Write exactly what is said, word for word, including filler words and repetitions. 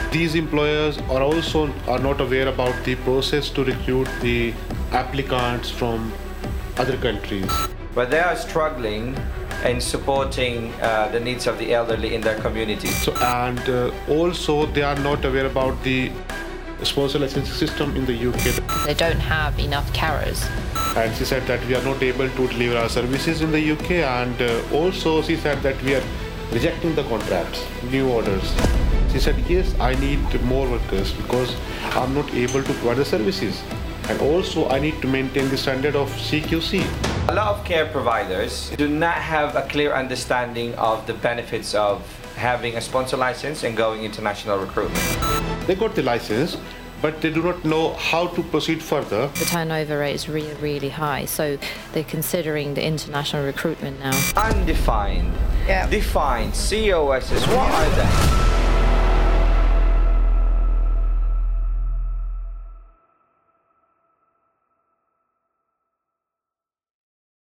These employers are also are not aware about the process to recruit the applicants from other countries. But they are struggling in supporting uh, the needs of the elderly in their community. So, and uh, also they are not aware about the sponsor licensing system in the U K. They don't have enough carers. And she said that we are not able to deliver our services in the U K, and uh, also she said that we are rejecting the contracts, new orders. She said, yes, I need more workers because I'm not able to provide the services. And also I need to maintain the standard of C Q C. A lot of care providers do not have a clear understanding of the benefits of having a sponsor license and going international recruitment. They got the license, but they do not know how to proceed further. The turnover rate is really, really high, so they're considering the international recruitment now. Undefined, yeah. defined C O Ss, what are they?